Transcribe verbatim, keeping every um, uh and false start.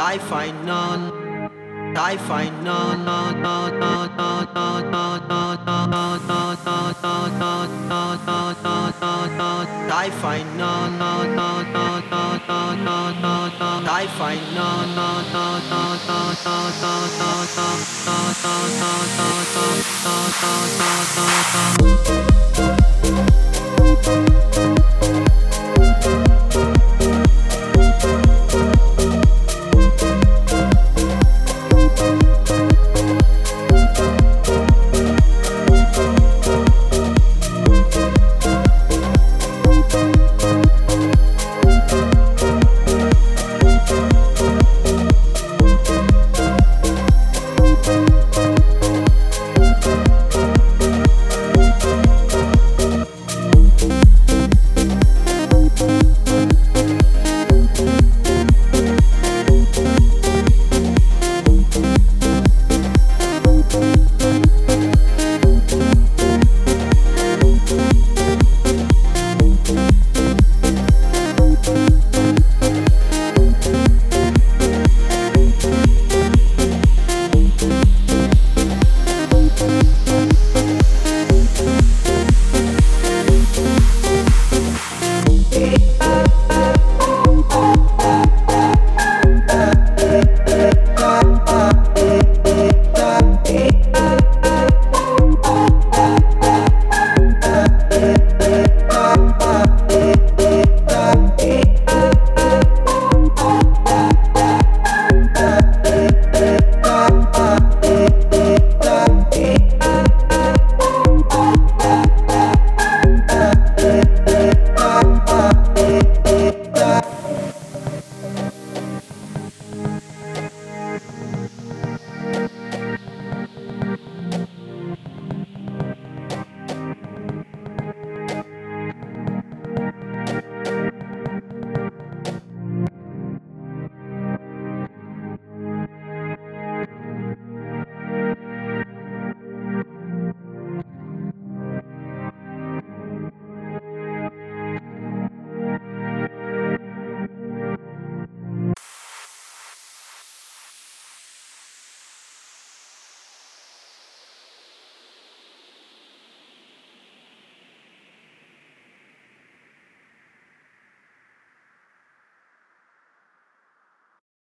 I find none. I find none. none, none, none, none, none, none, none, none, none, none, none, none, none, none, none, none. I find none. none, none, none, none, none, none, none, none. I find none. none, none, none, none, none, none, none, none, none, none, none, none, none, none, none, none, none.